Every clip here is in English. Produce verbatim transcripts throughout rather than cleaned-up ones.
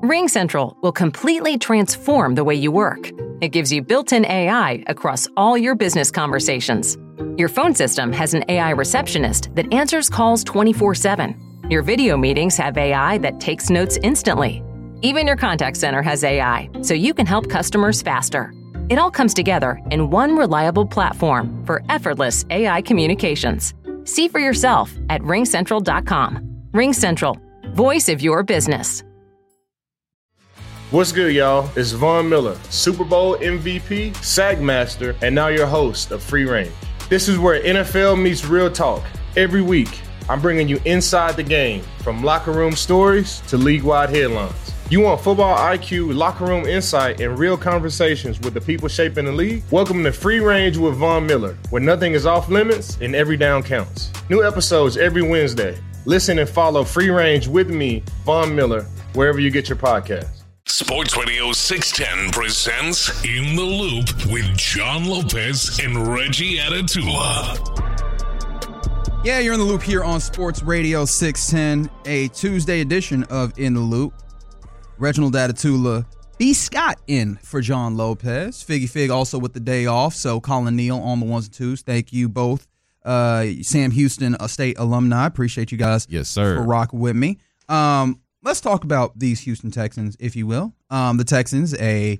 RingCentral will completely transform the way you work. It gives you built-in A I across all your business conversations. Your phone system has an A I receptionist that answers calls twenty-four seven. Your video meetings have A I that takes notes instantly. Even your contact center has A I, so you can help customers faster. It all comes together in one reliable platform for effortless A I communications. See for yourself at ring central dot com. RingCentral, voice of your business. What's good, y'all? It's Von Miller, Super Bowl M V P, SAG Master, and now your host of Free Range. This is where N F L meets real talk. Every week, I'm bringing you inside the game, from locker room stories to league-wide headlines. You want football I Q, locker room insight, and real conversations with the people shaping the league? Welcome to Free Range with Von Miller, where nothing is off limits and every down counts. New episodes every Wednesday. Listen and follow Free Range with me, Von Miller, wherever you get your podcasts. Sports Radio six ten presents In the Loop with John Lopez and Reggie Atatula. Yeah, you're in the loop here on Sports Radio six ten, a Tuesday edition of In the Loop. Reginald Atatula, B. Scott in for John Lopez. Figgy Fig also with the day off, so Colin Neal on the ones and twos. Thank you both. Uh, Sam Houston, a state alumni. Appreciate you guys yes, sir. for rocking with me. Um, let's talk about these Houston Texans, if you will. Um, the Texans, a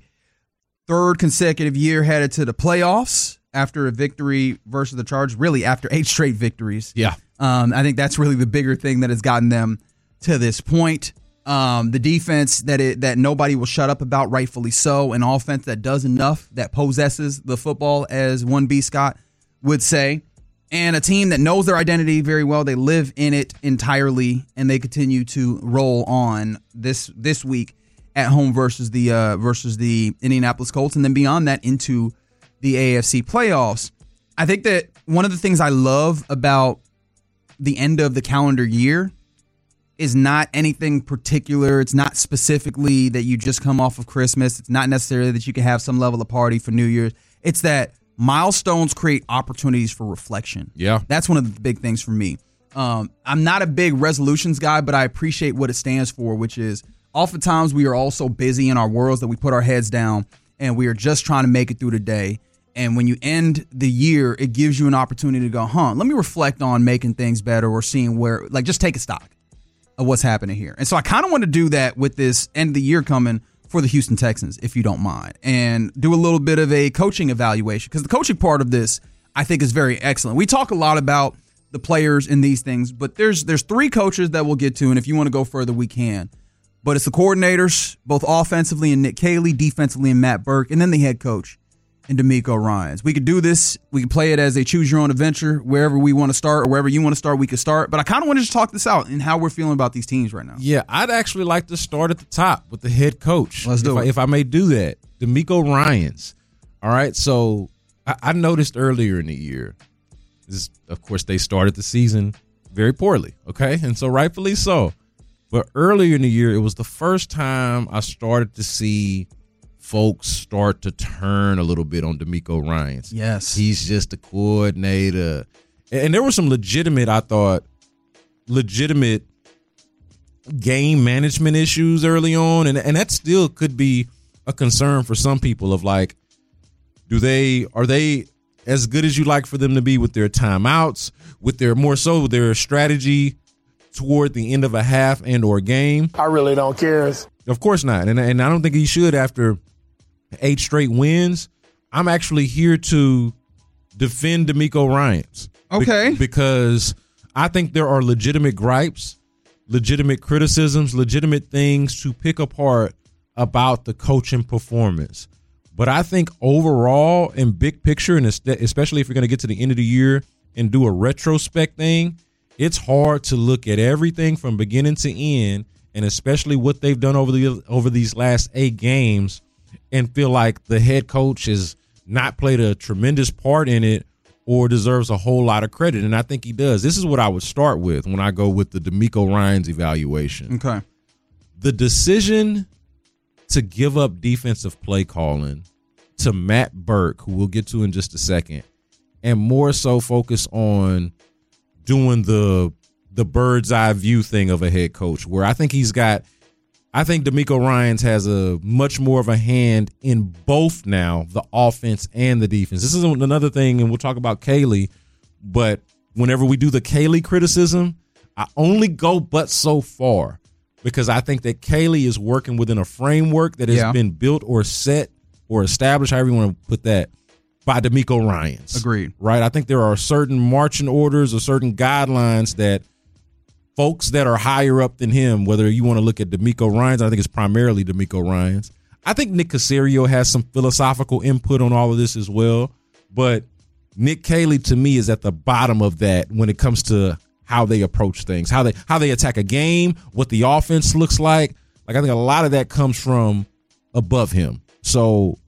third consecutive year headed to the playoffs after a victory versus the Chargers, really after eight straight victories. Yeah. Um, I think that's really the bigger thing that has gotten them to this point. Um, the defense that it, that nobody will shut up about, rightfully so. An offense that does enough, that possesses the football, as one B. Scott would say. And a team that knows their identity very well. They live in it entirely, and they continue to roll on this this week at home versus the uh, versus the Indianapolis Colts, and then beyond that into the A F C playoffs. I think that one of the things I love about the end of the calendar year is not anything particular. It's not specifically that you just come off of Christmas. It's not necessarily that you can have some level of party for New Year's. It's that milestones create opportunities for reflection. Yeah. That's one of the big things for me. Um, I'm not a big resolutions guy, but I appreciate what it stands for, which is oftentimes we are all so busy in our worlds that we put our heads down and we are just trying to make it through the day. And when you end the year, it gives you an opportunity to go, huh, let me reflect on making things better or seeing where, like, just take a stock of what's happening here. And so I kind of want to do that with this end of the year coming for the Houston Texans, if you don't mind, and do a little bit of a coaching evaluation, because the coaching part of this, I think, is very excellent. We talk a lot about the players in these things, but there's there's three coaches that we'll get to, and if you want to go further, we can. But it's the coordinators, both offensively and Nick Caley, defensively and Matt Burke, and then the head coach and D'Amico Ryans. We could do this. We could play it as a choose-your-own adventure. Wherever we want to start or wherever you want to start, we could start. But I kind of want to just talk this out and how we're feeling about these teams right now. Yeah, I'd actually like to start at the top with the head coach. Let's do if it. I, if I may do that. D'Amico Ryans. All right, so I, I noticed earlier in the year, this, of course, they started the season very poorly, okay? And so rightfully so. But earlier in the year, it was the first time I started to see folks start to turn a little bit on D'Amico Ryans. Yes. He's just a coordinator. And there were some legitimate, I thought, legitimate game management issues early on. And, and that still could be a concern for some people of like, do they, are they as good as you like for them to be with their timeouts, with their more so their strategy toward the end of a half and or game? I really don't care. Of course not. And, and I don't think he should after eight straight wins. I'm actually here to defend D'Amico Ryans. Okay. Be- because I think there are legitimate gripes, legitimate criticisms, legitimate things to pick apart about the coaching performance. But I think overall and big picture, and especially if you're going to get to the end of the year and do a retrospect thing, it's hard to look at everything from beginning to end, and especially what they've done over the over these last eight games, and feel like the head coach has not played a tremendous part in it or deserves a whole lot of credit. And I think he does. This is what I would start with when I go with the D'Amico Ryans evaluation. Okay. The decision to give up defensive play calling to Matt Burke, who we'll get to in just a second, and more so focus on doing the the bird's eye view thing of a head coach, where I think he's got I think DeMeco Ryans has a much more of a hand in both now, the offense and the defense. This is another thing, and we'll talk about Caley, but whenever we do the Caley criticism, I only go but so far because I think that Caley is working within a framework that has Yeah. been built or set or established, however you want to put that, by DeMeco Ryans. Agreed. Right? I think there are certain marching orders or certain guidelines that folks that are higher up than him, whether you want to look at DeMeco Ryans, I think it's primarily DeMeco Ryans. I think Nick Caserio has some philosophical input on all of this as well, but Nick Caley to me is at the bottom of that when it comes to how they approach things, how they how they attack a game, what the offense looks like. Like I think a lot of that comes from above him. So,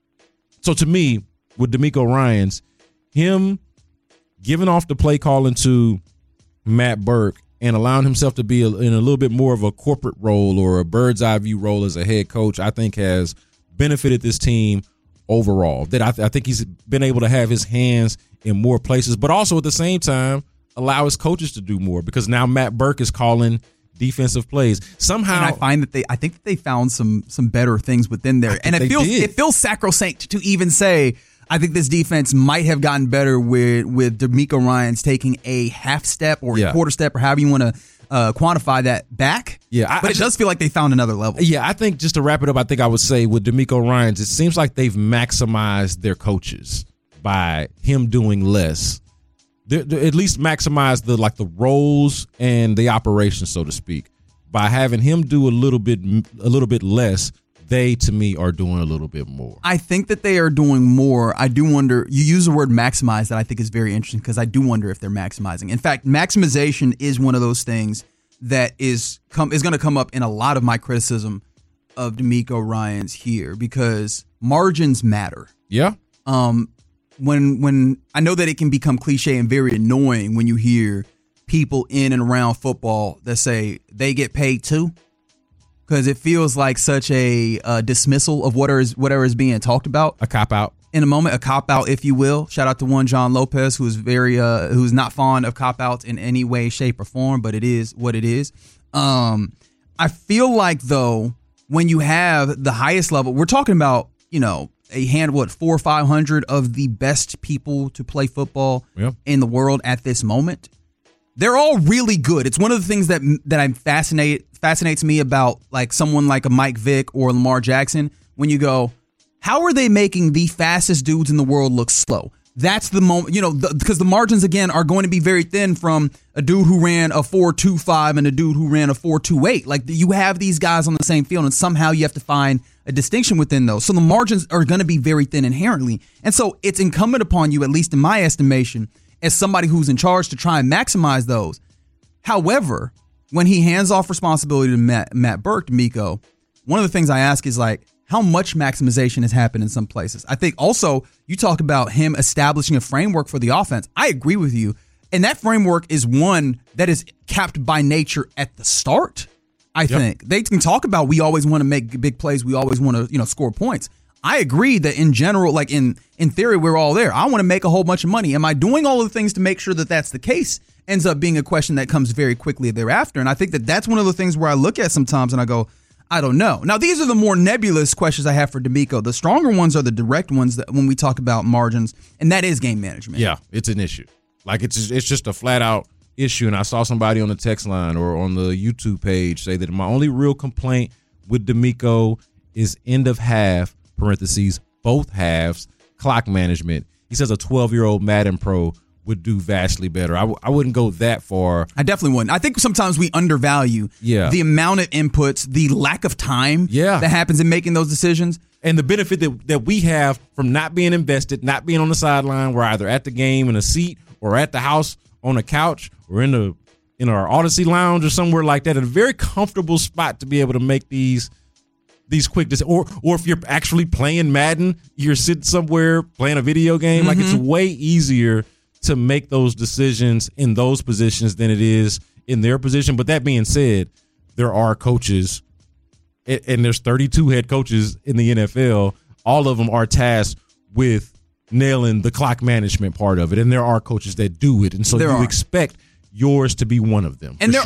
so to me, with DeMeco Ryans, him giving off the play calling to Matt Burke and allowing himself to be in a little bit more of a corporate role or a bird's eye view role as a head coach, I think has benefited this team overall. That I, th- I think he's been able to have his hands in more places, but also at the same time allow his coaches to do more because now Matt Burke is calling defensive plays. Somehow, And I find that they, I think that they found some some better things within there, and it they feels did. it feels sacrosanct to even say. I think this defense might have gotten better with with DeMeco Ryans taking a half step or Yeah. a quarter step or however you want to uh, quantify that back. Yeah, I- but I it just- does feel like they found another level. Yeah, I think just to wrap it up, I think I would say with DeMeco Ryans, it seems like they've maximized their coaches by him doing less. They're, they're at least maximize the like the roles and the operations, so to speak. By having him do a little bit a little bit less, they to me are doing a little bit more. I think that they are doing more. I do wonder, you use the word maximize that I think is very interesting because I do wonder if they're maximizing. In fact, maximization is one of those things that is come is going to come up in a lot of my criticism of DeMeco Ryans here because margins matter. Yeah. Um, when when I know that it can become cliche and very annoying when you hear people in and around football that say they get paid too. Because it feels like such a uh, dismissal of whatever is, whatever is being talked about. A cop out. In a moment, a cop out, if you will. Shout out to one John Lopez, who's very, uh, who's not fond of cop outs in any way, shape, or form, but it is what it is. Um, I feel like though, when you have the highest level, we're talking about, you know, a hand what four or five hundred of the best people to play football Yeah. in the world at this moment. They're all really good. It's one of the things that that I'm fascinated fascinates me about like someone like a Mike Vick or Lamar Jackson. When you go, how are they making the fastest dudes in the world look slow? That's the moment, you know, because the, the margins again are going to be very thin from a dude who ran a four two five and a dude who ran a four two eight. Like you have these guys on the same field, and somehow you have to find a distinction within those. So the margins are going to be very thin inherently, and so it's incumbent upon you, at least in my estimation, as somebody who's in charge, to try and maximize those. However, when he hands off responsibility to Matt, Matt Burke, DeMeco, one of the things I ask is like, how much maximization has happened in some places? I think also you talk about him establishing a framework for the offense. I agree with you. And that framework is one that is capped by nature at the start. I Yep. think they can talk about, we always want to make big plays. We always want to, you know, score points. I agree that in general, like in, in theory, we're all there. I want to make a whole bunch of money. Am I doing all of the things to make sure that that's the case? Ends up being a question that comes very quickly thereafter. And I think that that's one of the things where I look at sometimes and I go, I don't know. Now, these are the more nebulous questions I have for DeMeco. The stronger ones are the direct ones that when we talk about margins, and that is game management. Yeah, it's an issue. Like it's just, it's just a flat out issue. And I saw somebody on the text line or on the YouTube page say that my only real complaint with DeMeco is end of half, parentheses, both halves, clock management. He says a twelve-year-old Madden pro would do vastly better. I, w- I wouldn't go that far. I definitely wouldn't. I think sometimes we undervalue Yeah. the amount of inputs, the lack of time Yeah. that happens in making those decisions. And the benefit that, that we have from not being invested, not being on the sideline, we're either at the game in a seat or at the house on a couch or in the in our Odyssey lounge or somewhere like that, a very comfortable spot to be able to make these these quick decisions. Or or if you're actually playing Madden, you're sitting somewhere playing a video game. Mm-hmm. Like it's way easier to make those decisions in those positions than it is in their position. But that being said, there are coaches, and, and there's thirty-two head coaches in the N F L. All of them are tasked with nailing the clock management part of it, and there are coaches that do it. And so There you are. expect yours to be one of them. And for there sure. are,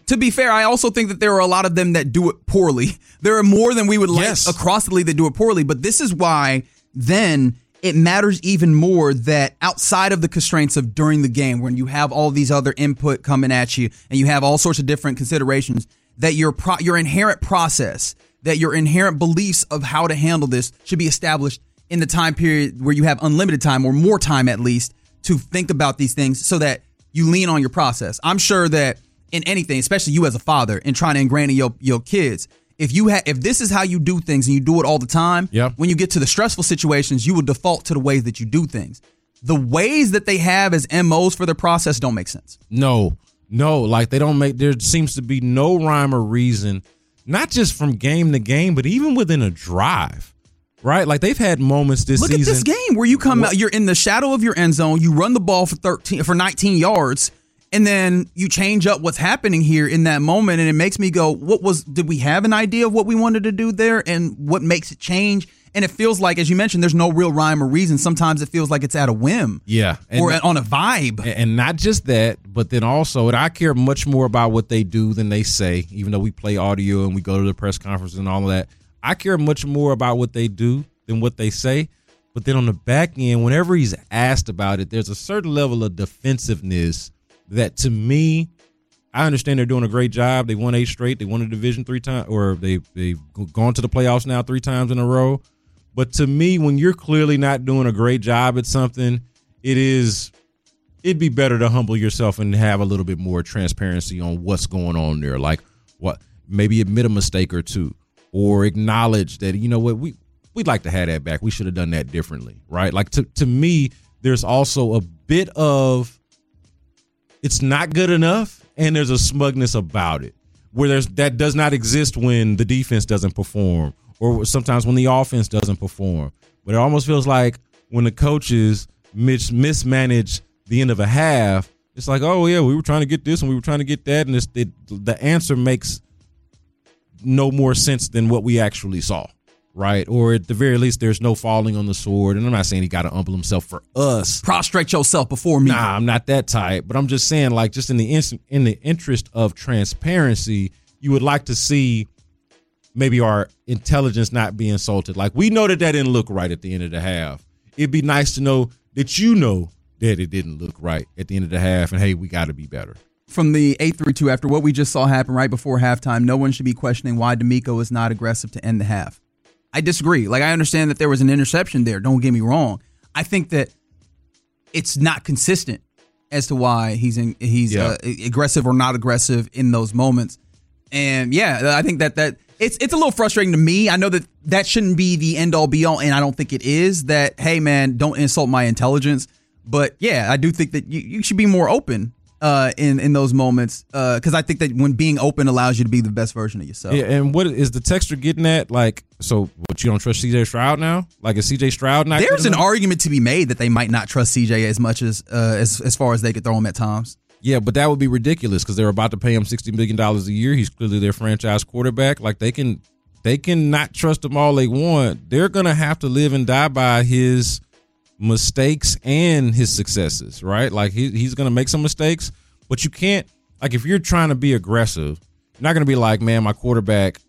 To be fair, I also think that there are a lot of them that do it poorly. There are more than we would like Yes. across the league that do it poorly. But this is why then it matters even more that outside of the constraints of during the game, when you have all these other input coming at you and you have all sorts of different considerations, that your pro- your inherent process, that your inherent beliefs of how to handle this should be established in the time period where you have unlimited time or more time at least to think about these things so that you lean on your process. I'm sure that in anything, especially you as a father and trying to ingrain in your, your kids, if you ha- if this is how you do things and you do it all the time, Yep. when you get to the stressful situations, you will default to the ways that you do things. The ways that they have as M Os for their process don't make sense. No, no, like they don't make, there seems to be no rhyme or reason, not just from game to game, but even within a drive, right? Like they've had moments this Look season. at this game where you come out, you're in the shadow of your end zone, you run the ball for thirteen for nineteen yards, and then you change up what's happening here in that moment, and it makes me go, what was, did we have an idea of what we wanted to do there and what makes it change? And it feels like, as you mentioned, there's no real rhyme or reason. Sometimes it feels like it's at a whim. Yeah. And or on a vibe. And not just that, but then also, and I care much more about what they do than they say, even though we play audio and we go to the press conference and all of that. I care much more about what they do than what they say. But then on the back end, whenever he's asked about it, there's a certain level of defensiveness that, to me, I understand they're doing a great job. They won eight straight. They won a division three times, or they, they've gone to the playoffs now three times in a row. But to me, when you're clearly not doing a great job at something, it is, it'd be better to humble yourself and have a little bit more transparency on what's going on there. Like, what, maybe admit a mistake or two, or acknowledge that, you know what, we, we'd like to have that back. We should have done that differently, right? Like, to, to me, there's also a bit of, it's not good enough, and there's a smugness about it, where there's that does not exist when the defense doesn't perform, or sometimes when the offense doesn't perform. But it almost feels like when the coaches mis- mismanage the end of a half, it's like, oh yeah, we were trying to get this and we were trying to get that, and it's, it, the answer makes no more sense than what we actually saw, right? Or at the very least, there's no falling on the sword. And I'm not saying he got to humble himself for us. Prostrate yourself before me. Nah, I'm not that type. But I'm just saying, like, just in the in, in the interest of transparency, you would like to see maybe our intelligence not be insulted. Like, we know that that didn't look right at the end of the half. It'd be nice to know that you know that it didn't look right at the end of the half, and hey, we got to be better. From the eight three two, after what we just saw happen right before halftime, no one should be questioning why D'Amico is not aggressive to end the half. I disagree. Like, I understand that there was an interception there. Don't get me wrong. I think that it's not consistent as to why he's in, he's Yeah. uh, aggressive or not aggressive in those moments. And yeah, I think that that it's it's a little frustrating to me. I know that that shouldn't be the end all be all, and I don't think it is. That, hey man, don't insult my intelligence. But yeah, I do think that you, you should be more open uh, in in those moments, because uh, I think that when being open allows you to be the best version of yourself. Yeah, and what is the texter getting at? Like, so what, you don't trust C J Stroud now? Like, is C J Stroud not? There's an enough? argument to be made that they might not trust C J as much as uh, as as far as they could throw him at times. Yeah, but that would be ridiculous because they're about to pay him sixty million dollars a year. He's clearly their franchise quarterback. Like, they can they can not trust him all they want. They're gonna have to live and die by his mistakes and his successes, right? Like, he, he's gonna make some mistakes, but you can't, like, if you're trying to be aggressive, you're not gonna be like, man, my quarterback,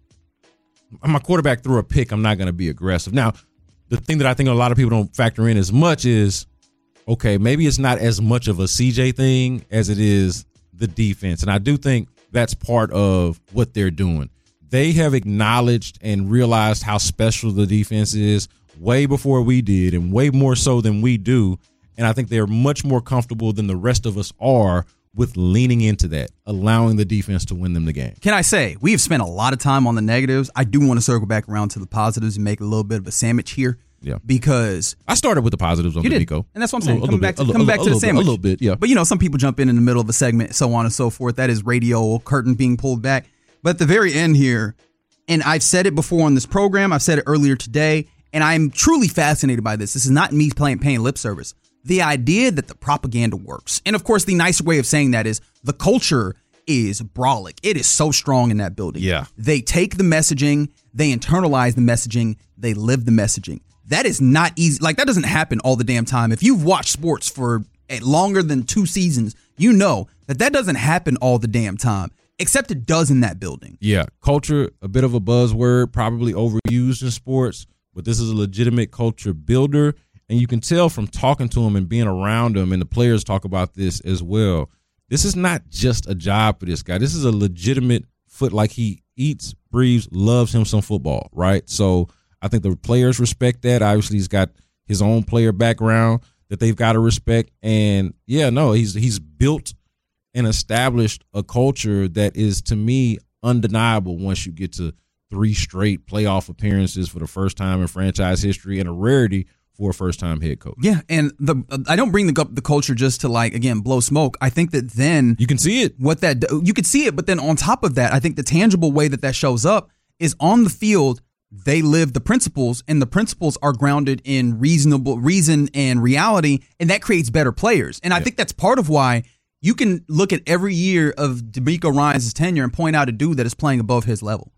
my quarterback threw a pick. I'm not gonna be aggressive. Now, the thing that I think a lot of people don't factor in as much is, okay, maybe it's not as much of a C J thing as it is the defense. And I do think that's part of what they're doing. They have acknowledged and realized how special the defense is way before we did, and way more so than we do. And I think they're much more comfortable than the rest of us are with leaning into that, allowing the defense to win them the game. Can I say, we have spent a lot of time on the negatives. I do want to circle back around to the positives and make a little bit of a sandwich here. Yeah. Because I started with the positives on you did, D'Amico. and that's what I'm saying. A little- Coming a back to, little coming bit, back a to the little bit, sandwich. a little bit, yeah. But, you know, some people jump in in the middle of a segment, so on and so forth. That is radio curtain being pulled back. But at the very end here, and I've said it before on this program, I've said it earlier today, and I'm truly fascinated by this. This is not me playing paying lip service. The idea that the propaganda works. And, of course, the nicer way of saying that is the culture is brolic. It is so strong in that building. Yeah. They take the messaging, they internalize the messaging, they live the messaging. That is not easy. Like, that doesn't happen all the damn time. If you've watched sports for longer than two seasons, you know that that doesn't happen all the damn time. except it does in that building. Yeah, culture, a bit of a buzzword, probably overused in sports, but this is a legitimate culture builder. And you can tell from talking to him and being around him, and the players talk about this as well. This is not just a job for this guy. This is a legitimate foot, like he eats, breathes, loves him some football, right? So I think the players respect that. Obviously, he's got his own player background that they've got to respect. And, yeah, no, he's he's built and established a culture that is, to me, undeniable once you get to three straight playoff appearances for the first time in franchise history, and a rarity for a first-time head coach. Yeah, and the I don't bring the the culture just to, like, again, blow smoke. I think that then you can see it. What that you can see it, but then on top of that, I think the tangible way that that shows up is on the field. They live the principles, and the principles are grounded in reasonable reason and reality, and that creates better players. And I yeah. think that's part of why you can look at every year of DeMeco Ryans' tenure and point out a dude that is playing above his level.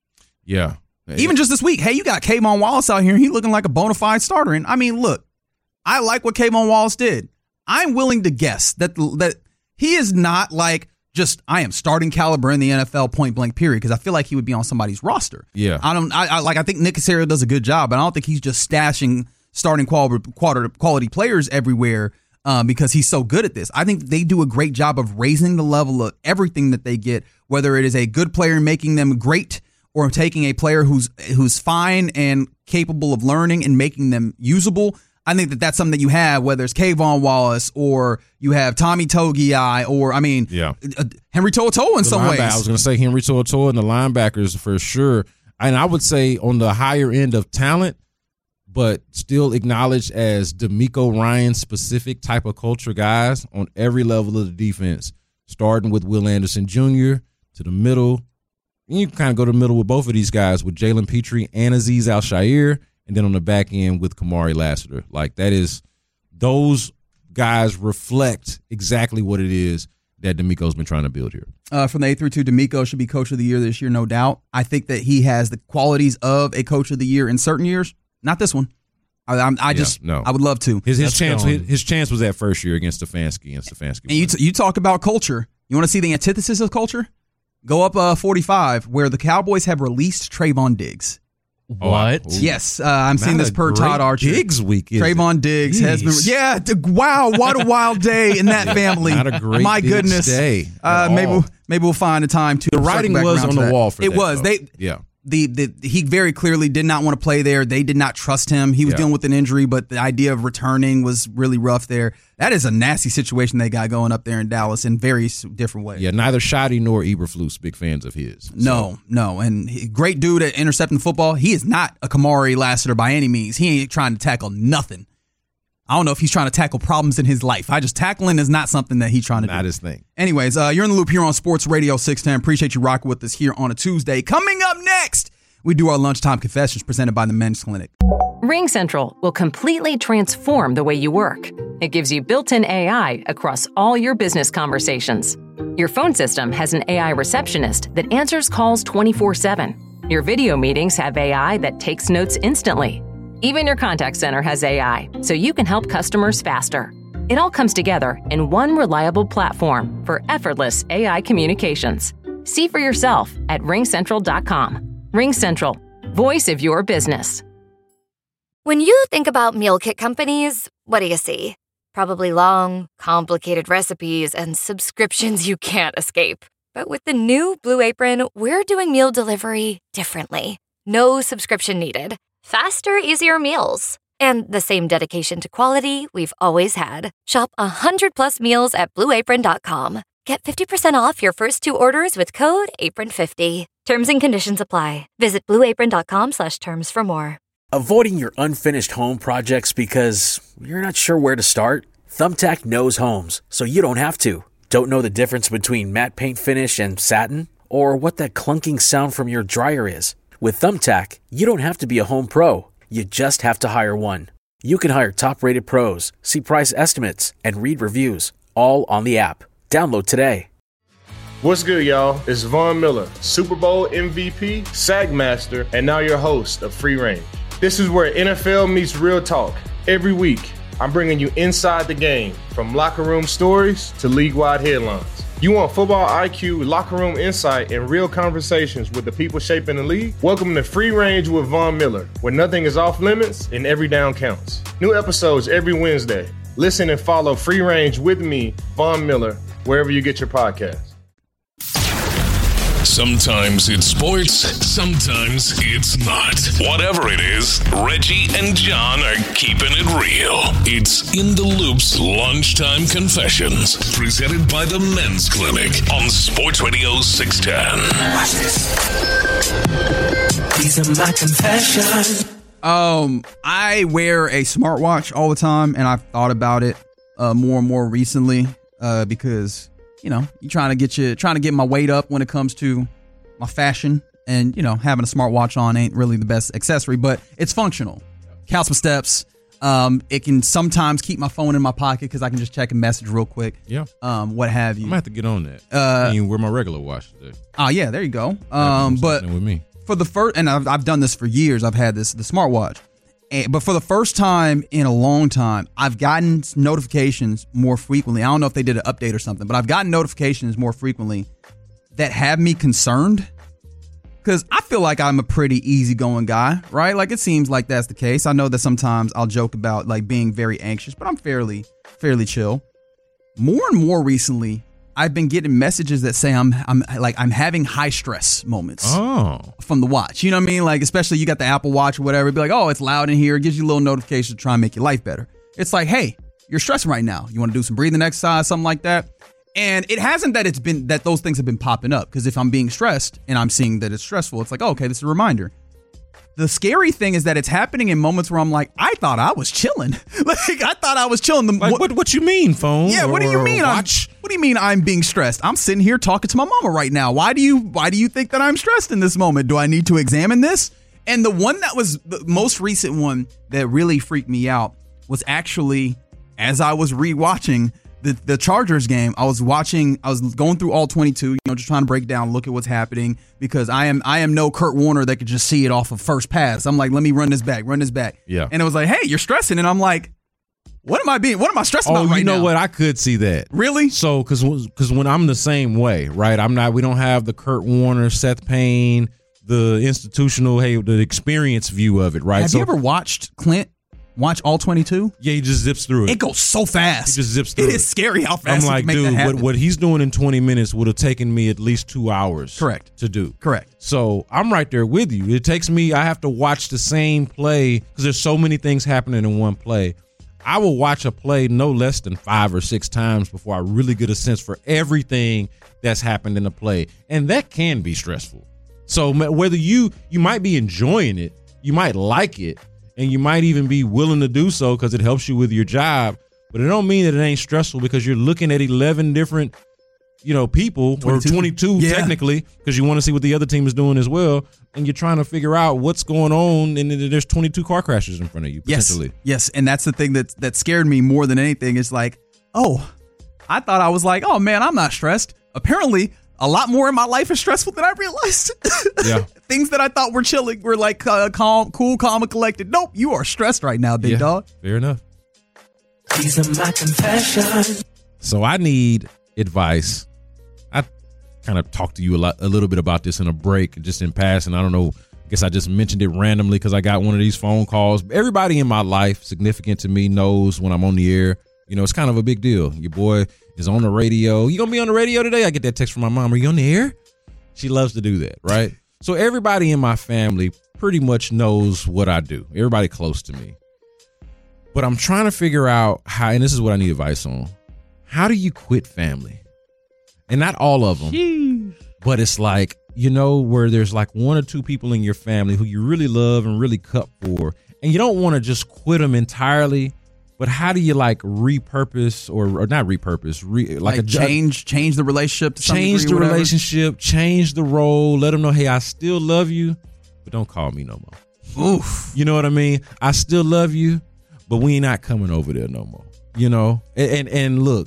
Yeah. Even just this week, hey, you got Kayvon Wallace out here, and he's looking like a bona fide starter. And I mean, look, I like what Kayvon Wallace did. I'm willing to guess that that he is not like just I am starting caliber in the N F L point blank period, because I feel like he would be on somebody's roster. Yeah, I don't. I, I like. I think Nick Caserio does a good job, but I don't think he's just stashing starting quality quality players everywhere um, because he's so good at this. I think they do a great job of raising the level of everything that they get, whether it is a good player making them great, or taking a player who's who's fine and capable of learning and making them usable. I think that that's something that you have, whether it's Kayvon Wallace or you have Tommy Togiai or, I mean, yeah. uh, Henry To'oTo'o in the some ways. I was going to say Henry To'oTo'o and the linebackers for sure. And I would say on the higher end of talent, but still acknowledged as DeMeco Ryans specific type of culture guys on every level of the defense, starting with Will Anderson Junior to the middle. You can kind of go to the middle with both of these guys, with Jalen Petrie and Azeez Al-Shaair, and then on the back end with Kamari Lassiter. Like, that is, those guys reflect exactly what it is that DeMeco's been trying to build here. Uh, from the eight through two, DeMeco should be coach of the year this year, no doubt. I think that he has the qualities of a coach of the year in certain years. Not this one. I, I, I just, yeah, no. I would love to. His his chance, his, his chance was that first year against Stefanski and Stefanski. And you, t- you talk about culture. You want to see the antithesis of culture? Go up uh, forty-five, where the Cowboys have released Trayvon Diggs. What? Oh, yes, uh, I'm seeing this per Todd Archer. Diggs week, is Trayvon it? Diggs Jeez. has been. Yeah, d- wow, what a wild day in that family. Not a great My Diggs goodness. day. Uh, maybe we'll, maybe we'll find a time to. The writing was on the that. wall for it that. It was. Though. They yeah. The, the he very clearly did not want to play there. They did not trust him. He was yeah. dealing with an injury, but the idea of returning was really rough there. That is a nasty situation they got going up there in Dallas in very different ways. Yeah, neither Shotty nor Eberflus big fans of his. So. No, no. And he, great dude at intercepting football. He is not a Kamari Lassiter by any means. He ain't trying to tackle nothing. I don't know if he's trying to tackle problems in his life. I just tackling is not something that he's trying to not do. Not his thing. Anyways, uh, you're in the loop here on Sports Radio six ten. Appreciate you rocking with us here on a Tuesday. Coming up next, we do our lunchtime confessions presented by the Men's Clinic. Ring Central will completely transform the way you work. It gives you built-in A I across all your business conversations. Your phone system has an A I receptionist that answers calls twenty-four seven. Your video meetings have A I that takes notes instantly. Even your contact center has A I, so you can help customers faster. It all comes together in one reliable platform for effortless A I communications. See for yourself at ring central dot com. Ring Central, voice of your business. When you think about meal kit companies, what do you see? Probably long, complicated recipes and subscriptions you can't escape. But with the new Blue Apron, we're doing meal delivery differently. No subscription needed. Faster, easier meals. And the same dedication to quality we've always had. Shop one hundred plus meals at blue apron dot com. Get fifty percent off your first two orders with code apron fifty. Terms and conditions apply. Visit blue apron dot com slash terms for more. Avoiding your unfinished home projects because you're not sure where to start? Thumbtack knows homes, so you don't have to. Don't know the difference between matte paint finish and satin? Or what that clunking sound from your dryer is? With Thumbtack, you don't have to be a home pro. You just have to hire one. You can hire top-rated pros, see price estimates, and read reviews, all on the app. Download today. What's good, y'all? It's Von Miller, Super Bowl M V P, SAG Master, and now your host of Free Range. This is where N F L meets real talk. Every week, I'm bringing you inside the game, from locker room stories to league-wide headlines. You want football I Q, locker room insight, and real conversations with the people shaping the league? Welcome to Free Range with Von Miller, where nothing is off limits and every down counts. New episodes every Wednesday. Listen and follow Free Range with me, Von Miller, wherever you get your podcasts. Sometimes it's sports, sometimes it's not. Whatever it is, Reggie and John are keeping it real. It's In the Loop's Lunchtime Confessions, presented by the Men's Clinic on Sports Radio six ten. Watch this. These are my confessions. Um, I wear a smartwatch all the time, and I've thought about it uh, more and more recently uh, because... You know, you trying to get you trying to get my weight up when it comes to my fashion, and you know, having a smartwatch on ain't really the best accessory, but it's functional. Counts my steps. Um, it can sometimes keep my phone in my pocket because I can just check a message real quick. Yeah. Um, what have you? I'm gonna have to get on that. Uh, I mean, wear my regular watch today. Oh yeah, there you go. Um, but with me. for the first, and I've, I've done this for years. I've had this the smartwatch. But for the first time in a long time, I've gotten notifications more frequently. I don't know if they did an update or something, but I've gotten notifications more frequently that have me concerned because I feel like I'm a pretty easygoing guy, right? Like it seems like that's the case. I know that sometimes I'll joke about like being very anxious, but I'm fairly, fairly chill. More and more recently, I've been getting messages that say I'm I'm like I'm having high stress moments oh. from the watch. You know what I mean? Like especially you got the Apple Watch or whatever. It'd be like, oh, it's loud in here. It gives you a little notification to try and make your life better. It's like, hey, you're stressing right now. You want to do some breathing exercise, something like that. And it hasn't that it's been that those things have been popping up because if I'm being stressed and I'm seeing that it's stressful, it's like, oh, okay, this is a reminder. The scary thing is that it's happening in moments where I'm like, I thought I was chilling. Like I thought I was chilling. The, like, what, what you mean, phone? Yeah, what do you mean? Watch? I'm, what do you mean I'm being stressed? I'm sitting here talking to my mama right now. Why do you why do you think that I'm stressed in this moment? Do I need to examine this? And the one that was the most recent one that really freaked me out was actually as I was rewatching the the Chargers game. I was watching, I was going through all twenty-two, you know, just trying to break down, look at what's happening because I am I am no Kurt Warner that could just see it off of first pass. I'm like, let me run this back, run this back. Yeah. And it was like, hey, you're stressing, and I'm like, what am I being? What am I stressed oh, about right now? you know now? what? I could see that. Really? So, because because when I'm the same way, right? I'm not. We don't have the Kurt Warner, Seth Payne, the institutional, hey, the experience view of it, right? Have so, you ever watched Clint watch all twenty-two? Yeah, he just zips through it. It goes so fast. He just zips through it. It is scary how fast. I'm like, he can make dude, that what happen. what he's doing in twenty minutes would have taken me at least two hours. Correct. To do. Correct. So I'm right there with you. It takes me. I have to watch the same play because there's so many things happening in one play. I will watch a play no less than five or six times before I really get a sense for everything that's happened in the play. And that can be stressful. So whether you, you might be enjoying it, you might like it, and you might even be willing to do so because it helps you with your job, but it don't mean that it ain't stressful because you're looking at eleven different, you know, people, twenty-two. Or twenty-two yeah. technically, because you want to see what the other team is doing as well, and you're trying to figure out what's going on, and there's twenty-two car crashes in front of you, potentially. Yes, yes, and that's the thing that, that scared me more than anything is like, oh, I thought I was like, oh man, I'm not stressed. Apparently, a lot more in my life is stressful than I realized. Yeah. Things that I thought were chilling were like uh, calm, cool, calm, and collected. Nope, you are stressed right now, big yeah, dog. Fair enough. These are my confessions. So I need advice. I kind of talked to you a lot, a little bit about this in a break, just in passing. I don't know. I guess I just mentioned it randomly because I got one of these phone calls. Everybody in my life, significant to me, knows when I'm on the air. You know, it's kind of a big deal. Your boy is on the radio. You gonna be on the radio today? I get that text from my mom. Are you on the air? She loves to do that, right? So everybody in my family pretty much knows what I do. Everybody close to me. But I'm trying to figure out how, and this is what I need advice on. How do you quit family? And not all of them, Jeez. But it's like, you know, where there's like one or two people in your family who you really love and really cut for, and you don't want to just quit them entirely. But how do you like repurpose or, or not repurpose, re, like, like a change, change the relationship, to some change degree, the whatever? relationship, change the role, let them know, hey, I still love you, but don't call me no more. Oof. You know what I mean? I still love you, but we ain't not coming over there no more. You know? And, and and look,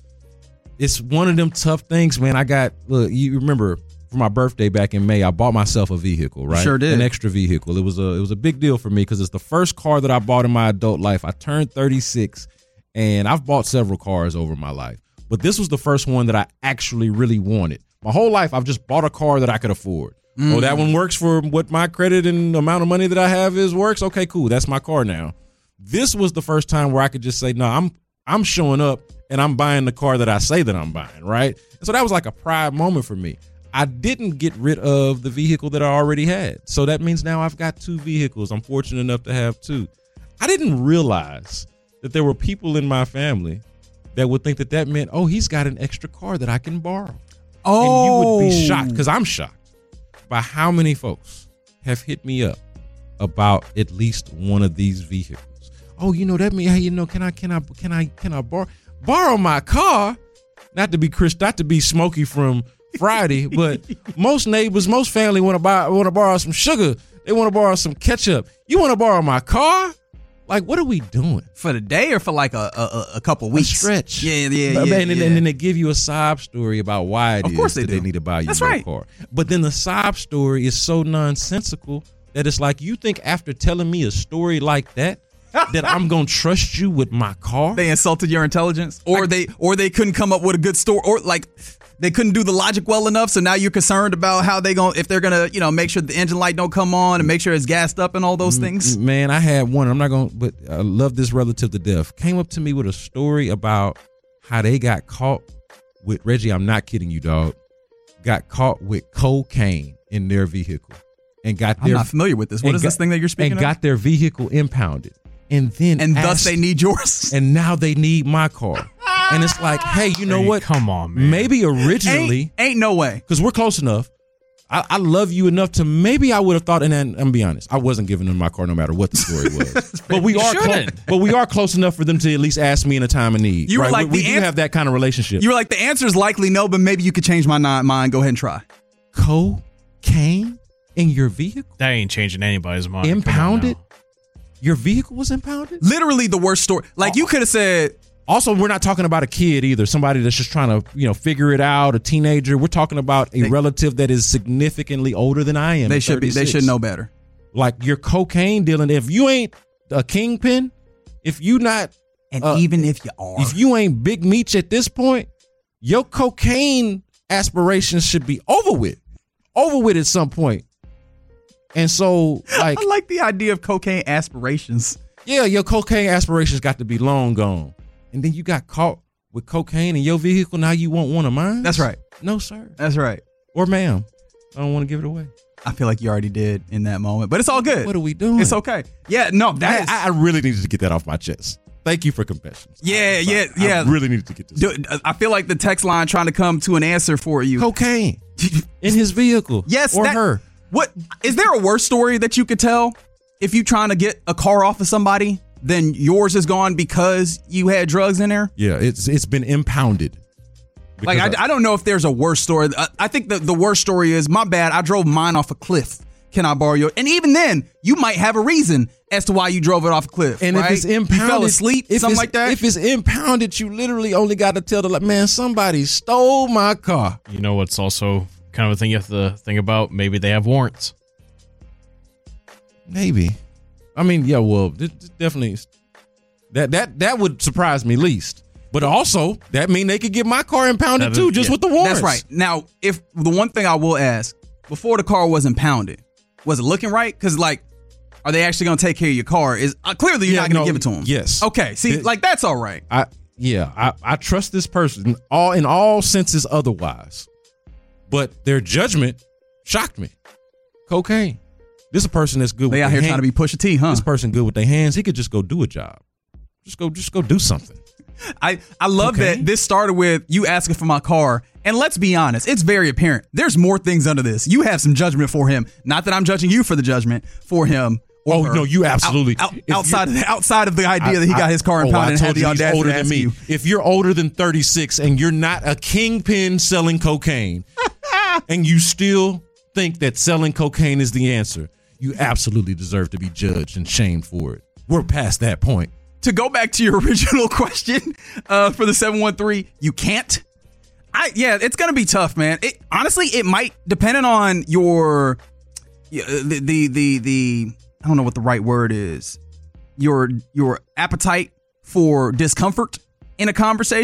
it's one of them tough things, man. I got, look, you remember for my birthday back in May, I bought myself a vehicle, right? Sure did. An extra vehicle. It was a it was a big deal for me because it's the first car that I bought in my adult life. I turned thirty-six, and I've bought several cars over my life. but this was the first one that I actually really wanted. My whole life, I've just bought a car that I could afford. Mm. Oh, that one works for what my credit and the amount of money that I have is works. Okay, cool. That's my car now. This was the first time where I could just say, no, I'm I'm showing up and I'm buying the car that I say that I'm buying, right? And so that was like a pride moment for me. I didn't get rid of the vehicle that I already had. So that means now I've got two vehicles. I'm fortunate enough to have two. I didn't realize that there were people in my family that would think that that meant, oh, he's got an extra car that I can borrow. Oh. And you would be shocked, because I'm shocked by how many folks have hit me up about at least one of these vehicles. Oh, you know, that means, hey, you know, can I, can I, can I, can I borrow, borrow my car? Not to be Chris, not to be Smokey from Friday, but most neighbors, most family want to buy, want to borrow some sugar. They want to borrow some ketchup. You want to borrow my car? Like, what are we doing? For the day or for like a a, a couple weeks? A stretch. Yeah, yeah, but, yeah, and, yeah. And then they give you a sob story about why it of is course they that do. they need to buy you That's your right. car. But then the sob story is so nonsensical that it's like, you think after telling me a story like that, that I'm going to trust you with my car? They insulted your intelligence? Or I, they or they couldn't come up with a good story, or like they couldn't do the logic well enough, so now you're concerned about how they going if they're going to, you know, make sure the engine light don't come on and make sure it's gassed up and all those things? Man, I had one. I'm not going to, but I love this relative to death. Came up to me with a story about how they got caught with, Reggie, I'm not kidding you, dog, got caught with cocaine in their vehicle. And got their, I'm not familiar with this. What is got, this thing that you're speaking and of? And got their vehicle impounded. And then And asked, thus they need yours? And now they need my car. And it's like, hey, you know hey, what? Come on, man. Maybe originally. Ain't, ain't no way. Because we're close enough. I, I love you enough to maybe I would have thought, and then, I'm gonna be honest, I wasn't giving them my car no matter what the story was. but we are close, but we are close enough for them to at least ask me in a time of need. You were right? like we the we ans- do have that kind of relationship. You were like, the answer is likely no, but maybe you could change my mind. Go ahead and try. Cocaine in your vehicle? That ain't changing anybody's mind. Impounded? Your vehicle was impounded? Literally the worst story. Like, oh. you could have said. Also, we're not talking about a kid either. Somebody that's just trying to, you know, figure it out. A teenager. We're talking about a they, relative that is significantly older than I am. They should thirty-six. be. They should know better. Like, your cocaine dealing. If you ain't a kingpin, if you not, and uh, even if you are, if you ain't Big Meech at this point, your cocaine aspirations should be over with, over with at some point. And so, like, I like the idea of cocaine aspirations. Yeah, your cocaine aspirations got to be long gone. And then you got caught with cocaine in your vehicle. Now you want one of mine? That's right. No, sir. That's right. Or ma'am. I don't want to give it away. I feel like you already did in that moment, but it's all good. What are we doing? It's okay. Yeah, no, that I, is. I really needed to get that off my chest. Thank you for confessions. Yeah, yeah, yeah. I really needed to get this. Dude, I feel like the text line trying to come to an answer for you. Cocaine in his vehicle. Yes, or that, her. What is there a worse story that you could tell if you trying to get a car off of somebody than yours is gone because you had drugs in there? Yeah, it's it's been impounded. Like I, I, I don't know if there's a worse story. I, I think the the worst story is, my bad, I drove mine off a cliff. Can I borrow your? And even then, you might have a reason as to why you drove it off a cliff. And right? if it's impounded, you fell asleep, if something like that. If it's impounded, you literally only got to tell the like, man, somebody stole my car. You know what's also kind of a thing you have to think about? Maybe they have warrants. Maybe. I mean, yeah, well, definitely. That that that would surprise me least. But also, that mean they could get my car impounded that too, is, just yeah. with the warrants. That's right. Now, if the one thing I will ask, before the car was impounded, was it looking right? Because, like, are they actually going to take care of your car? Is uh, clearly you're yeah, not going to no, give it to them. Yes. Okay. See, it, like, that's all right. I yeah, I, I trust this person all in all senses otherwise. But their judgment shocked me. Cocaine. This is a person that's good they with out their here hand. trying to be Pusha T, huh? This person good with their hands. He could just go do a job. Just go, just go do something. I, I love okay. that this started with you asking for my car. And let's be honest, it's very apparent. There's more things under this. You have some judgment for him. Not that I'm judging you for the judgment for him. Or oh, her. no, you absolutely. Out, out, outside, of the, outside of the idea I, that he got his car I, impounded oh, and had the audacity older to ask than me. you. If you're older than thirty-six and you're not a kingpin selling cocaine and you still think that selling cocaine is the answer, you absolutely deserve to be judged and shamed for it. We're past that point. To go back to your original question uh, for the seven one three, you can't. I yeah, it's gonna be tough, man. It, honestly, it might, depending on your the, the the the I don't know what the right word is. Your your appetite for discomfort in a conversation.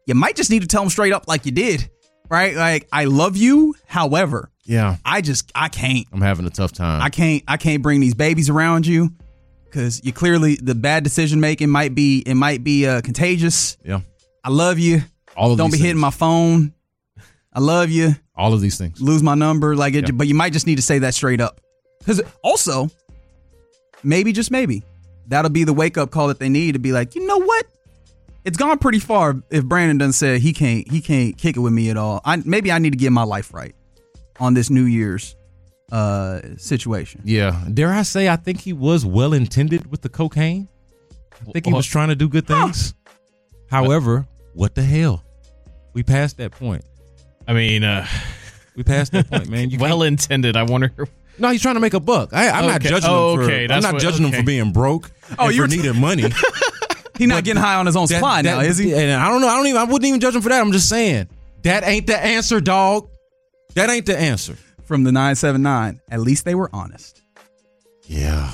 you might just need to tell them straight up like you did, right? Like, I love you, however, Yeah. I just, I can't. I'm having a tough time. I can't, I can't bring these babies around you because you clearly, the bad decision making might be, it might be uh, contagious. Yeah. I love you. All of Don't these be hitting things. my phone. I love you. All of these things. Lose my number. Like, it, Yeah. but you might just need to say that straight up. Because also, maybe, just maybe, that'll be the wake up call that they need to be like, you know what? It's gone pretty far if Brandon done said he can't he can't kick it with me at all. I maybe I need to get my life right on this New Year's uh, situation. Yeah. Dare I say, I think he was well intended with the cocaine. I think he was trying to do good things. However, what the hell? We passed that point. I mean, uh, we passed that point, man. You well can't- intended. I wonder. No, he's trying to make a buck. I, I'm not Okay. judging Oh, him for. okay. I'm That's not what- judging okay. him for being broke. Oh, and you're for t- needing money. He's not getting high on his own That- supply that- now, is he? And I don't know. I don't even. I wouldn't even judge him for that. I'm just saying that ain't the answer, dog. That ain't the answer. From the nine seven nine, at least they were honest. Yeah.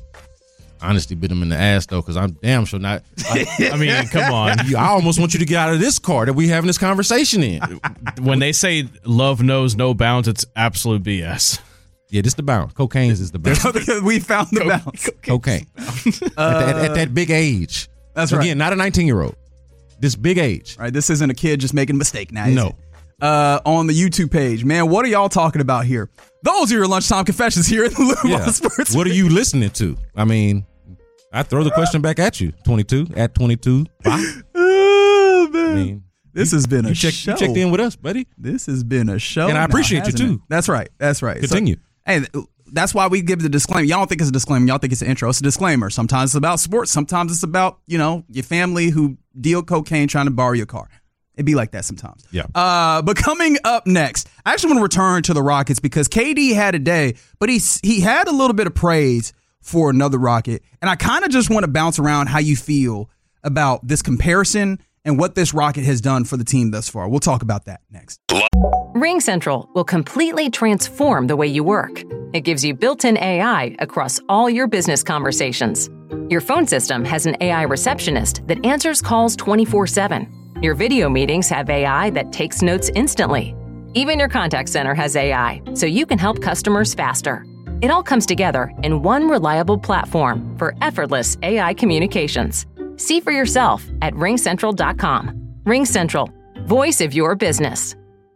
Honesty bit him in the ass though, because I'm damn sure not. I, I mean, come on. I almost want you to get out of this car that we having this conversation in. When they say love knows no bounds, it's absolute B S. Yeah, this the bounce. Cocaine is the bounce. Because we found the bounce. Cocaine. at, that, at that big age. That's Again, right. not a nineteen year old. This big age. All right, this isn't a kid just making a mistake now, is No. it? Uh, on the YouTube page, man, what are y'all talking about here? Those are your lunchtime confessions here in the Loop Yeah. on Sports. What are you listening to? I mean, I throw the question back at you. twenty-two at twenty-two. Bye. Oh, man. I mean, This you- has been a you check, show. You checked in with us, buddy. This has been a show. And I now, appreciate you, hasn't too. it? That's right. That's right. So- Continue. hey, that's why we give the disclaimer. Y'all don't think it's a disclaimer. Y'all think it's an intro. It's a disclaimer. Sometimes it's about sports. Sometimes it's about, you know, your family who deal cocaine trying to borrow your car. It'd be like that sometimes. Yeah. Uh, but coming up next, I actually want to return to the Rockets because K D had a day, but he he had a little bit of praise for another Rocket. And I kind of just want to bounce around how you feel about this comparison and what this Rocket has done for the team thus far. We'll talk about that next. Ring Central will completely transform the way you work. It gives you built-in A I across all your business conversations. Your phone system has an A I receptionist that answers calls twenty-four seven. Your video meetings have A I that takes notes instantly. Even your contact center has A I, so you can help customers faster. It all comes together in one reliable platform for effortless A I communications. See for yourself at ring central dot com. Ring Central, voice of your business.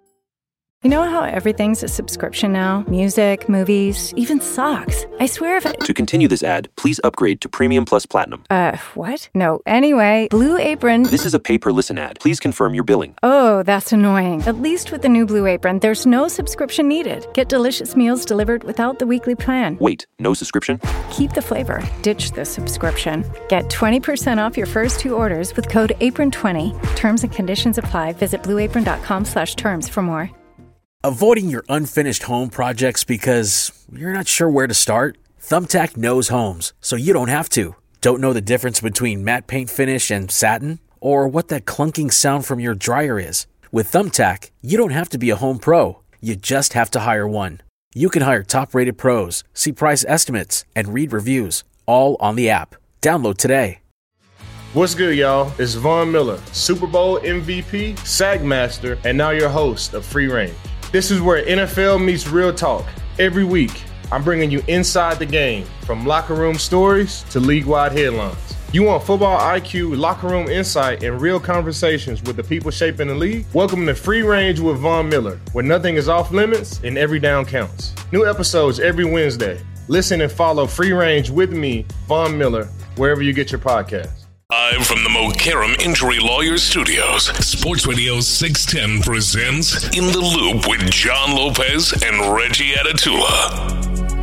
You know how everything's a subscription now? Music, movies, even socks. I swear if I... To continue this ad, please upgrade to Premium Plus Platinum. Uh, what? No. Anyway, Blue Apron... This is a pay-per-listen ad. Please confirm your billing. Oh, that's annoying. At least with the new Blue Apron, there's no subscription needed. Get delicious meals delivered without the weekly plan. Wait, no subscription? Keep the flavor. Ditch the subscription. Get twenty percent off your first two orders with code apron twenty. Terms and conditions apply. Visit blueapron.com slash terms for more. Avoiding your unfinished home projects because you're not sure where to start? Thumbtack knows homes, so you don't have to. Don't know the difference between matte paint finish and satin? Or what that clunking sound from your dryer is? With Thumbtack, you don't have to be a home pro. You just have to hire one. You can hire top-rated pros, see price estimates, and read reviews, all on the app. Download today. What's good, y'all? It's Von Miller, Super Bowl M V P, SAG Master, and now your host of Free Range. This is where N F L meets real talk. Every week, I'm bringing you inside the game, from locker room stories to league-wide headlines. You want football I Q, locker room insight, and real conversations with the people shaping the league? Welcome to Free Range with Von Miller, where nothing is off limits and every down counts. New episodes every Wednesday. Listen and follow Free Range with me, Von Miller, wherever you get your podcasts. Live from the Mokaram Injury Lawyers Studios, Sports Radio six ten presents In the Loop with John Lopez and Reggie Atatula.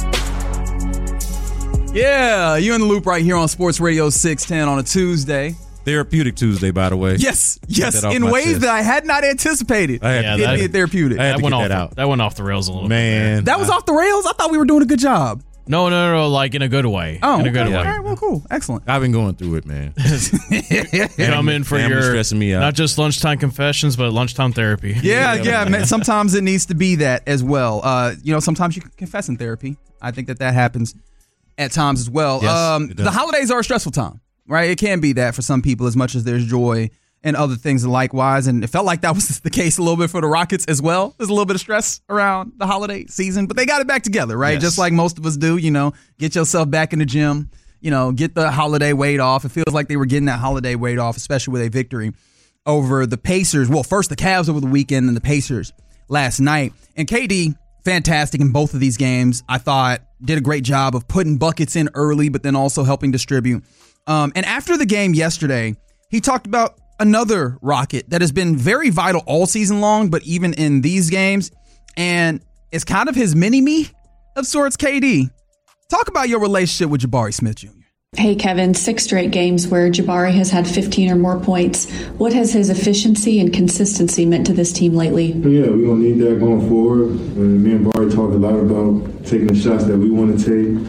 Yeah, you in the loop right here on Sports Radio six ten on a Tuesday. Therapeutic Tuesday, by the way. Yes, Get yes, that off in my ways chest. that I had not anticipated. I had Yeah, to It'd that- be therapeutic. I had That to went get off. that out. That went off the rails a little Man. bit. That was off the rails. I thought we were doing a good job. No, no, no, no, like in a good way. Oh, in a good okay. way. All right, well, cool. Excellent. I've been going through it, man. Come in for Family your stressing me out. not just lunchtime confessions, but lunchtime therapy. Yeah, yeah. man, sometimes it needs to be that as well. Uh, you know, sometimes you can confess in therapy. I think that that happens at times as well. Yes, um, it does. the holidays are a stressful time, right? It can be that for some people as much as there's joy and other things likewise. And it felt like that was the case a little bit for the Rockets as well. There's a little bit of stress around the holiday season, but they got it back together, right? Yes. Just like most of us do, you know, get yourself back in the gym, you know, get the holiday weight off. It feels like they were getting that holiday weight off, especially with a victory over the Pacers. Well, first the Cavs over the weekend and the Pacers last night. And K D, fantastic in both of these games. I thought did a great job of putting buckets in early, but then also helping distribute. Um, and after the game yesterday, he talked about another Rocket that has been very vital all season long, but even in these games, and it's kind of his mini-me of sorts, K D. Talk about your relationship with Jabari Smith Junior Hey, Kevin, six straight games where Jabari has had fifteen or more points. What has his efficiency and consistency meant to this team lately? Yeah, we're going to need that going forward. And me and Barry talked a lot about taking the shots that we want to take,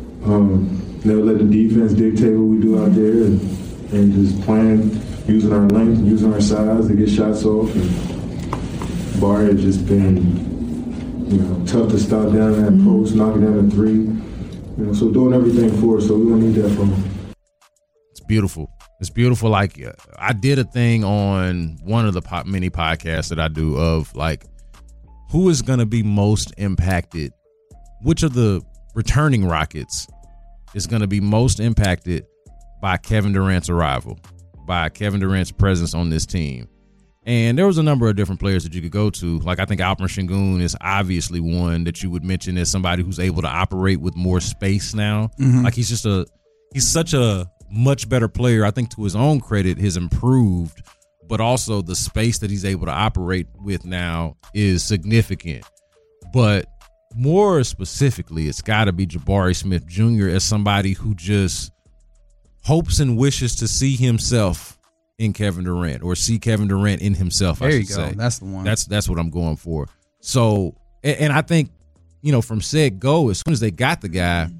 um, never letting the defense dictate what we do out there, and, and just playing, using our length, using our size to get shots off. And Barry has just been, you know, tough to stop down that mm-hmm. post, knocking down the three. You know, so doing everything for us, so we don't need that from him. It's beautiful. It's beautiful. Like, I did a thing on one of the pop, mini podcasts that I do of, like, who is going to be most impacted? Which of the returning Rockets is going to be most impacted by Kevin Durant's arrival, by Kevin Durant's presence on this team? And there was a number of different players that you could go to. Like, I think Alperen Sengun is obviously one that you would mention as somebody who's able to operate with more space now. Mm-hmm. Like, he's just a he's such a much better player. I think to his own credit, has improved, but also the space that he's able to operate with now is significant. But more specifically, it's got to be Jabari Smith Junior as somebody who just hopes and wishes to see himself in Kevin Durant, or see Kevin Durant in himself. There I you should go. say. That's the one. That's that's what I'm going for. So, and, and I think, you know, from said go, as soon as they got the guy,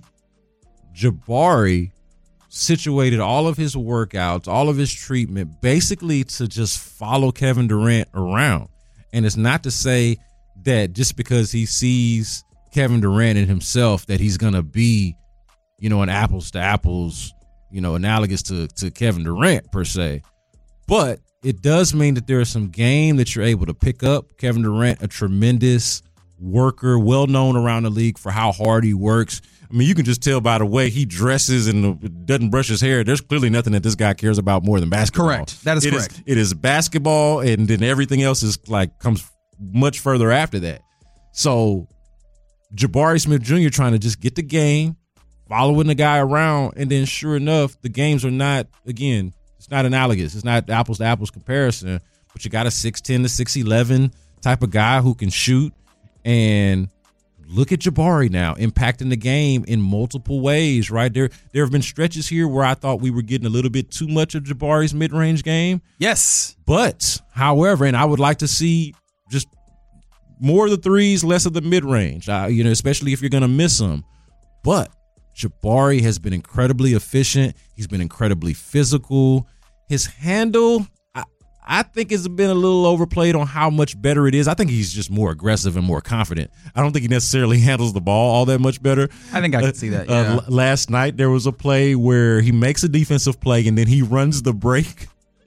Jabari situated all of his workouts, all of his treatment, basically to just follow Kevin Durant around. And it's not to say that just because he sees Kevin Durant in himself that he's gonna be, you know, an apples to apples, you know, analogous to to Kevin Durant per se. But it does mean that there is some game that you're able to pick up. Kevin Durant, a tremendous worker, well known around the league for how hard he works. I mean, you can just tell by the way he dresses and doesn't brush his hair. There's clearly nothing that this guy cares about more than basketball. Correct. That is it correct. Is, it is basketball, and then everything else is like comes much further after that. So Jabari Smith Junior trying to just get the game, following the guy around, and then sure enough, the games are not, again, it's not analogous. It's not apples to apples comparison, but you got a six ten to six eleven type of guy who can shoot. And look at Jabari now impacting the game in multiple ways, right? There there have been stretches here where I thought we were getting a little bit too much of Jabari's mid-range game. Yes. But, however, and I would like to see just more of the threes, less of the mid-range, uh, you know, especially if you're going to miss them. But Jabari has been incredibly efficient. He's been incredibly physical. His handle, I, I think, has been a little overplayed on how much better it is. I think he's just more aggressive and more confident. I don't think he necessarily handles the ball all that much better. I think I can uh, see that, yeah. Uh, last night, there was a play where he makes a defensive play, and then he runs the break,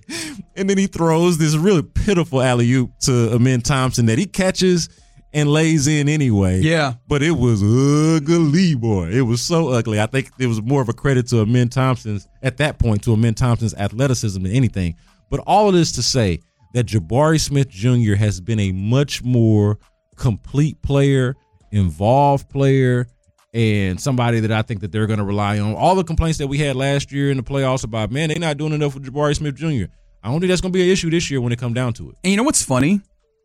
and then he throws this really pitiful alley-oop to Amen Thompson that he catches and lays in anyway. Yeah. But it was ugly, boy. It was so ugly. I think it was more of a credit to Amen Thompson's, at that point, to Amen Thompson's athleticism than anything. But all of this to say that Jabari Smith Junior has been a much more complete player, involved player, and somebody that I think that they're going to rely on. All the complaints that we had last year in the playoffs about, man, they're not doing enough with Jabari Smith Junior I don't think that's going to be an issue this year when it comes down to it. And you know what's funny?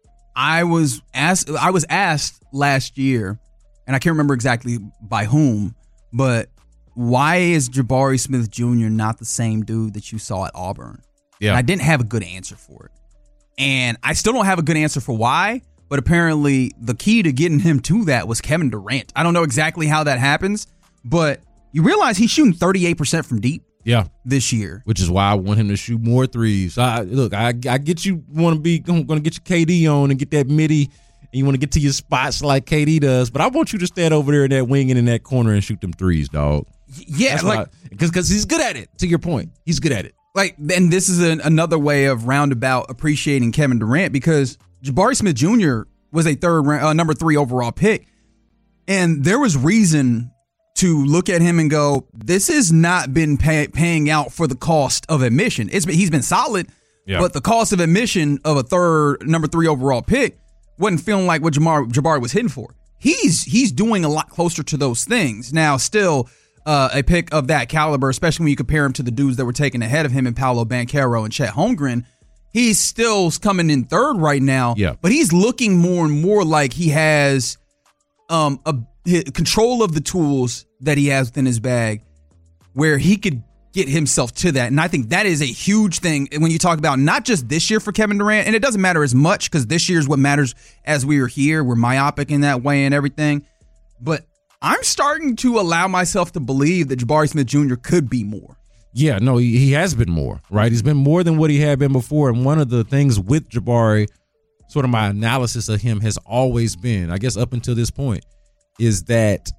I was asked I was asked last year, and I can't remember exactly by whom, but why is Jabari Smith Junior not the same dude that you saw at Auburn? Yeah. And I didn't have a good answer for it. And I still don't have a good answer for why, but apparently the key to getting him to that was Kevin Durant. I don't know exactly how that happens, but you realize he's shooting thirty-eight percent from deep. Yeah, this year, which is why I want him to shoot more threes. I, look, I, I get you want to be going to get your K D on and get that midi, and you want to get to your spots like K D does. But I want you to stand over there in that wing and in that corner and shoot them threes, dog. Yeah, That's like because because he's good at it. To your point, he's good at it. like, and this is an, another way of roundabout appreciating Kevin Durant, because Jabari Smith Junior was a third uh, number three overall pick. And there was reason to look at him and go, this has not been pay, paying out for the cost of admission. It's been, he's been solid, yeah. but the cost of admission of a third number three overall pick wasn't feeling like what Jabari, Jabari was hitting for. He's he's doing a lot closer to those things. Now, still uh, a pick of that caliber, especially when you compare him to the dudes that were taken ahead of him in Paolo Banchero and Chet Holmgren, he's still coming in third right now, yeah. but he's looking more and more like he has um, a control of the tools that he has within his bag where he could get himself to that. And I think that is a huge thing when you talk about not just this year for Kevin Durant, and it doesn't matter as much because this year is what matters as we are here. We're myopic in that way and everything. But I'm starting to allow myself to believe that Jabari Smith Junior could be more. Yeah, no, he, he has been more, right? He's been more than what he had been before. And one of the things with Jabari, sort of my analysis of him has always been, I guess up until this point, is that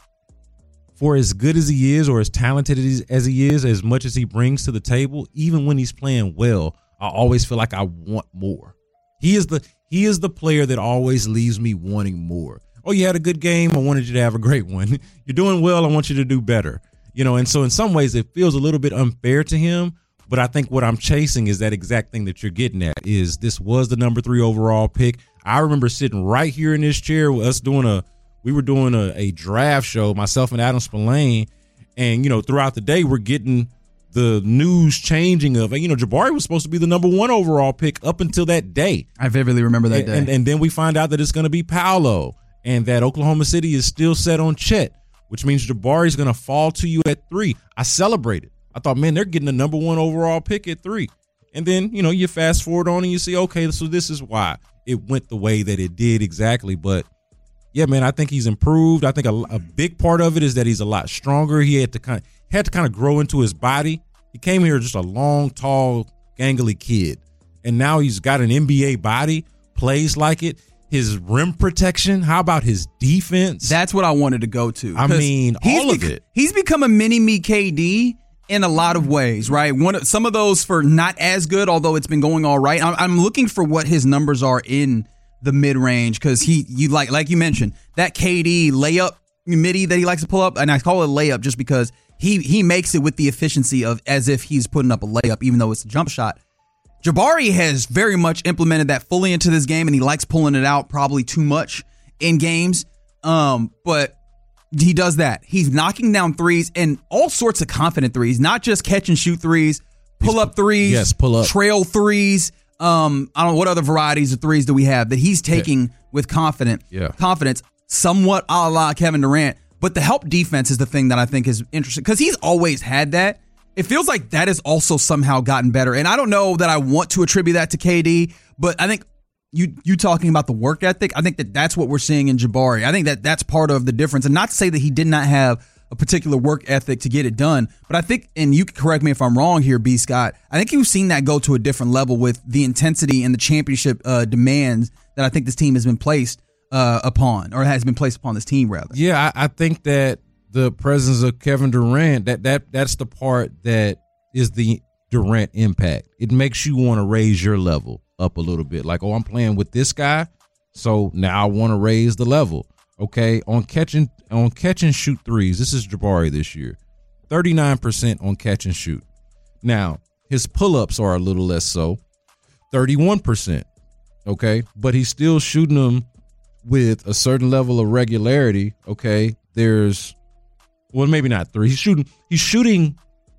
for as good as he is or as talented as he is, as much as he brings to the table, even when he's playing well, I always feel like I want more. He is the he is the player that always leaves me wanting more. Oh, you had a good game. I wanted you to have a great one. You're doing well. I want you to do better. You know, and so in some ways it feels a little bit unfair to him. But I think what I'm chasing is that exact thing that you're getting at, is this was the number three overall pick. I remember sitting right here in this chair with us doing a We were doing a, a draft show, myself and Adam Spillane, and, you know, throughout the day, we're getting the news changing of, you know, Jabari was supposed to be the number one overall pick up until that day. I vividly remember that and, day. And, and then we find out that it's going to be Paolo and that Oklahoma City is still set on Chet, which means Jabari's going to fall to you at three. I celebrated. I thought, man, they're getting the number one overall pick at three. And then, you know, you fast forward on and you see, okay, so this is why it went the way that it did exactly. But yeah, man, I think he's improved. I think a, a big part of it is that he's a lot stronger. He had to kind of had to kind of grow into his body. He came here just a long, tall, gangly kid, and now he's got an N B A body, plays like it. His rim protection. How about his defense? That's what I wanted to go to. I mean, all bec- of it. He's become a mini me K D in a lot of ways, right? One, some of those for not as good, although it's been going all right. I'm, I'm looking for what his numbers are in the mid range, because he, you like, like you mentioned, that K D layup midi that he likes to pull up, and I call it layup just because he he makes it with the efficiency of as if he's putting up a layup, even though it's a jump shot. Jabari has very much implemented that fully into this game, and he likes pulling it out probably too much in games. Um, but he does that. He's knocking down threes and all sorts of confident threes, not just catch and shoot threes, pull up threes, yes, pull up, trail threes. Um, I don't know what other varieties of threes do we have that he's taking yeah. with confident yeah. confidence, somewhat a la Kevin Durant. But the help defense is the thing that I think is interesting, because he's always had that. It feels like that has also somehow gotten better. And I don't know that I want to attribute that to K D, but I think you you talking about the work ethic, I think that that's what we're seeing in Jabari. I think that that's part of the difference. And not to say that he did not have a particular work ethic to get it done, but I think, and you can correct me if I'm wrong here, B. Scott, I think you've seen that go to a different level with the intensity and the championship uh, demands that I think this team has been placed uh, upon, or has been placed upon this team, rather. Yeah, I, I think that the presence of Kevin Durant, that that that's the part that is the Durant impact. It makes you want to raise your level up a little bit. Like, oh, I'm playing with this guy, so now I want to raise the level. Okay, on catching on catch and shoot threes, this is Jabari this year, thirty-nine percent on catch and shoot. Now, his pull-ups are a little less so, thirty-one percent. Okay, but he's still shooting them with a certain level of regularity. Okay, there's, well, maybe not three. He's shooting. He's shooting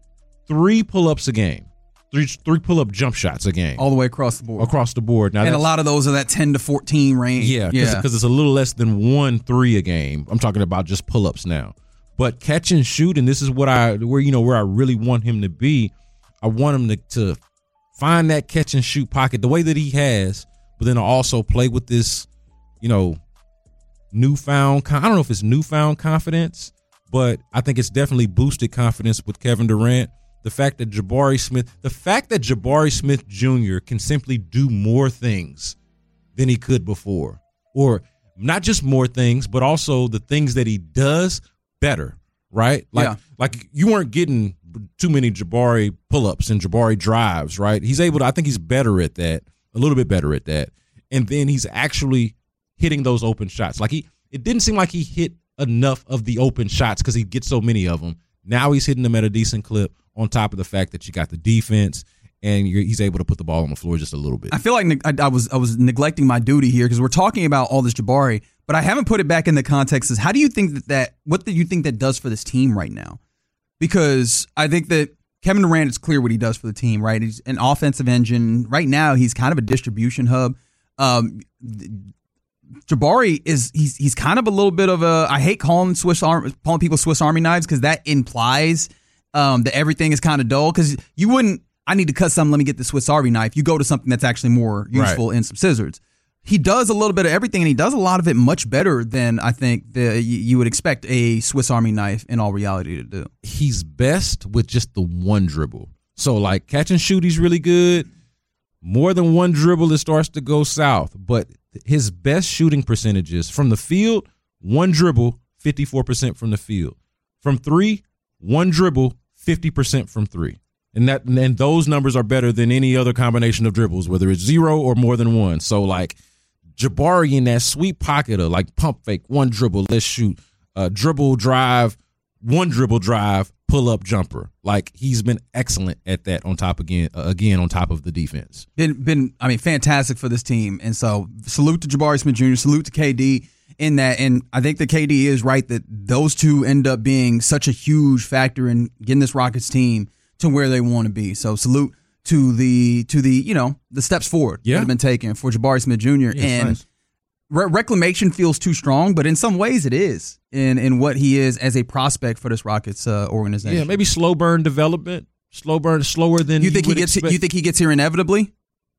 three pull-ups a game, three three pull-up jump shots a game, all the way across the board. Across the board. Now, and a lot of those are that ten to fourteen range. Yeah, because yeah. it's a little less than one three a game. I'm talking about just pull-ups now. But catch and shoot, and this is what I where you know where I really want him to be. I want him to, to find that catch and shoot pocket the way that he has, but then also play with this, you know, newfound. I don't know if it's newfound confidence, but I think it's definitely boosted confidence with Kevin Durant. The fact that Jabari Smith, the fact that Jabari Smith Junior can simply do more things than he could before, or not just more things, but also the things that he does better, right? Like, yeah. like you weren't getting too many Jabari pull-ups and Jabari drives, right? He's able to, I think he's better at that, a little bit better at that. And then he's actually hitting those open shots. Like he, it didn't seem like he hit enough of the open shots because he gets so many of them. Now he's hitting them at a decent clip on top of the fact that you got the defense and you're, he's able to put the ball on the floor just a little bit. I feel like I, I was I was neglecting my duty here because we're talking about all this Jabari, but I haven't put it back in the context as how do you think that, that what do you think that does for this team right now? Because I think that Kevin Durant, it's clear what he does for the team, right? He's an offensive engine. Right now, he's kind of a distribution hub. Um, Jabari is he's he's kind of a little bit of a I hate calling Swiss Army calling people Swiss Army knives because that implies um, that everything is kind of dull. Because you wouldn't I need to cut something. Let me get the Swiss Army knife. You go to something that's actually more useful Right. in some scissors. He does a little bit of everything, and he does a lot of it much better than I think the, you would expect a Swiss Army knife in all reality to do. He's best with just the one dribble. So, like, catch and shoot, he's really good. More than one dribble, it starts to go south. But his best shooting percentages from the field, one dribble, fifty-four percent from the field. From three, one dribble, fifty percent from three. And that and those numbers are better than any other combination of dribbles, whether it's zero or more than one. So, like, Jabari in that sweet pocket of like pump fake, one dribble, let's shoot, uh, dribble drive, one dribble drive, pull up jumper. Like he's been excellent at that. On top again, uh, again on top of the defense. Been been I mean fantastic for this team, and so salute to Jabari Smith Junior Salute to K D in that, and I think that K D is right that those two end up being such a huge factor in getting this Rockets team to where they want to be. So salute to the to the you know the steps forward yeah. that have been taken for Jabari Smith Junior Yeah, and nice. re- reclamation feels too strong, but in some ways it is in in what he is as a prospect for this Rockets uh, organization. Yeah, maybe slow burn development, slow burn, slower than you think you he gets. expect. You think he gets here inevitably?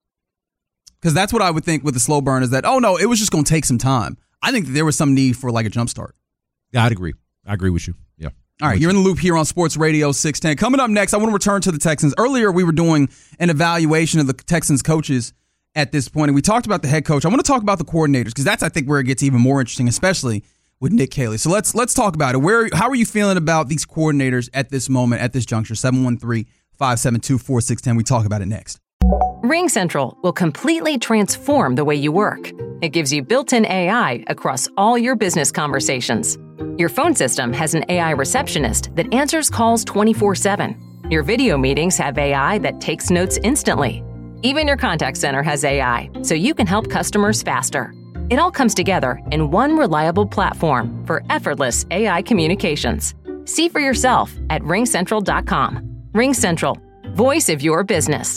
Because that's what I would think with the slow burn is that oh no, it was just going to take some time. I think that there was some need for like a jump start. Yeah, I'd agree. I agree with you. Yeah. All right, you're in the loop here on Sports Radio six ten. Coming up next, I want to return to the Texans. Earlier, we were doing an evaluation of the Texans coaches at this point, and we talked about the head coach. I want to talk about the coordinators because that's, I think, where it gets even more interesting, especially with Nick Caley. So let's let's talk about it. Where, how are you feeling about these coordinators at this moment, at this juncture? seven one three, five seven two, four six one zero. We talk about it next. RingCentral will completely transform the way you work. It gives you built-in A I across all your business conversations. Your phone system has an A I receptionist that answers calls twenty-four seven. Your video meetings have A I that takes notes instantly. Even your contact center has A I, so you can help customers faster. It all comes together in one reliable platform for effortless A I communications. See for yourself at ring central dot com. RingCentral, voice of your business.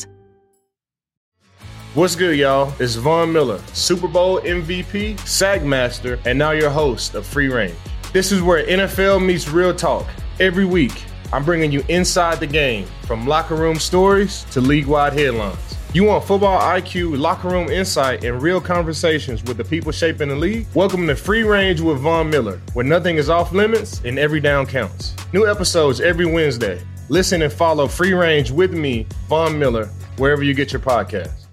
What's good, y'all? It's Von Miller, Super Bowl M V P, SAG Master, and now your host of Free Range. This is where N F L meets real talk. Every week, I'm bringing you inside the game, from locker room stories to league-wide headlines. You want football I Q, locker room insight, and real conversations with the people shaping the league? Welcome to Free Range with Von Miller, where nothing is off limits and every down counts. New episodes every Wednesday. Listen and follow Free Range with me, Von Miller, wherever you get your podcasts.